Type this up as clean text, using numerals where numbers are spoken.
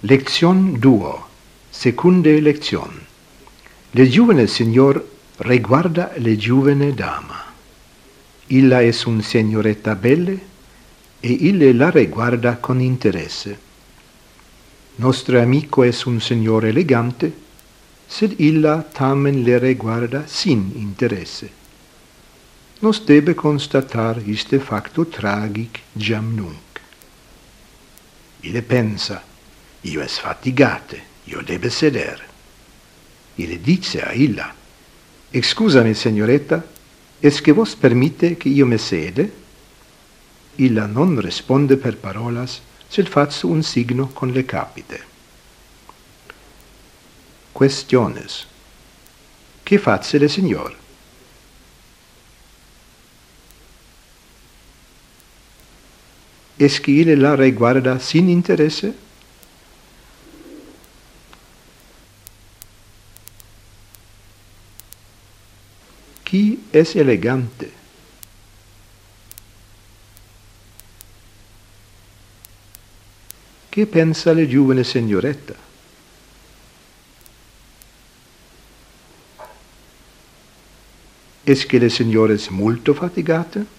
Lección duo, secunde lección. Le giovane signor riguarda le giovane dama. Illa es un signoretta belle e ille la riguarda con interesse. Nostro amico es un signor elegante, sed illa tamen le riguarda sin interesse. Nos debe constatar iste facto tragic jam nunc. Ille pensa, io es fatigate, io debe seder. Ille dice a illa, excusami, signoretta, es que vos permite que io me sede? Illa non responde per parolas, sed face un signo con le capite. Questiones. Che face le signor? Es que ille la riguarda sin interesse? Chi es elegante? Che pensa le giovane signoretta? Es que le signores molto fatigate?